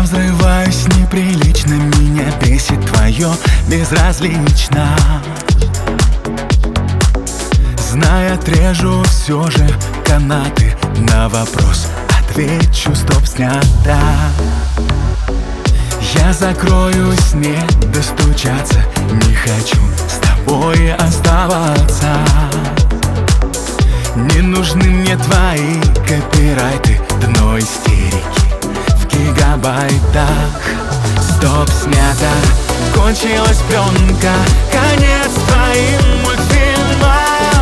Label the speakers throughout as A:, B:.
A: взрываюсь неприлично, меня бесит твое безразлично. Зная, отрежу все же канаты. На вопрос отвечу: стоп, снято. Я закроюсь, не достучаться. Не хочу с тобой оставаться. Не нужны мне твои копирайты, дно истерики в гигабайтах. Стоп, снято, кончилась пленка, конец твоим мультфильмам.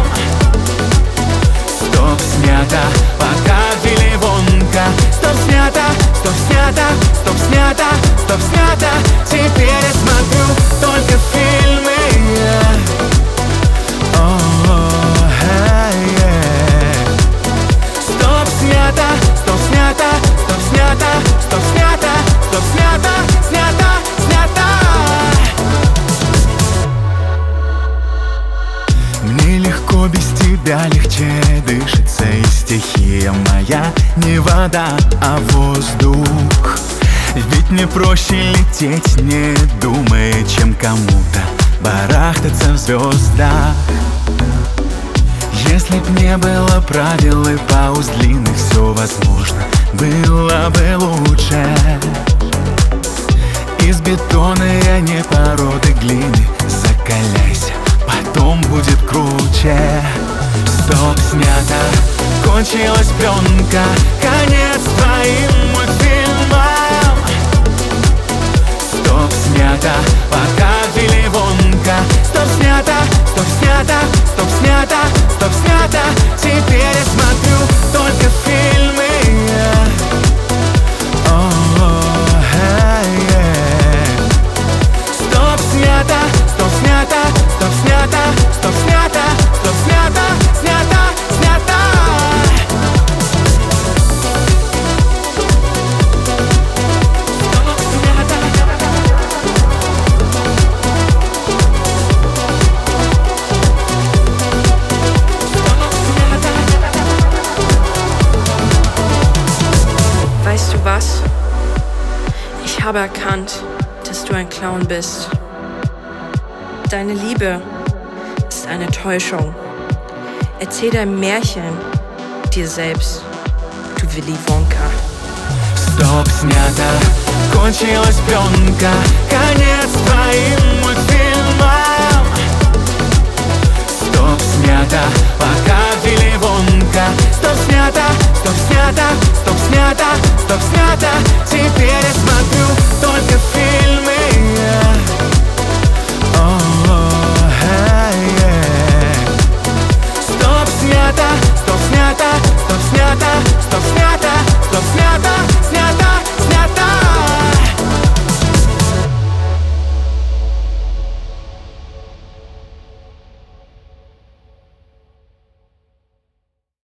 A: Стоп, снято, пока филевонка. Стоп, снято, стоп, снято, стоп, снято, стоп, снято. Теперь я смотрю только фильмы. Стоп, снято, стоп, снято, стоп, снято, стоп, снято, стоп, снято, снято, снято. Мне легко без тебя, легче дышится. И стихия моя не вода, а воздух. Ведь мне проще лететь, не думая, чем кому-то барахтаться в звездах. Если б не было правил и пауз длинных, все возможно было бы лучше. Из бетона я не породы глины. Закаляйся, потом будет круче. Стоп, снято, кончилась пленка, конец твоим мультфильмам. Стоп, снято, пока филевонка. Стоп, снято, стоп, снято, стоп, снято, стоп, снято. Теперь я смотрю только фильмы. Стоп, снято, стоп, снято, стоп, снято, стоп, снято, стоп, снято, снято, снято.
B: Weißt du was? Ich habe erkannt, dass du ein Clown bist. Deine Liebe ist eine Täuschung. Erzähl dein Märchen dir selbst, du Willy Wonka.
A: Стоп, снято, кончилась пленка, конец твоим мультфильмам. Стоп, снято, пока филевонка. Стоп, снято, стоп, снято, стоп, снято, стоп, снято. Теперь я смотрю только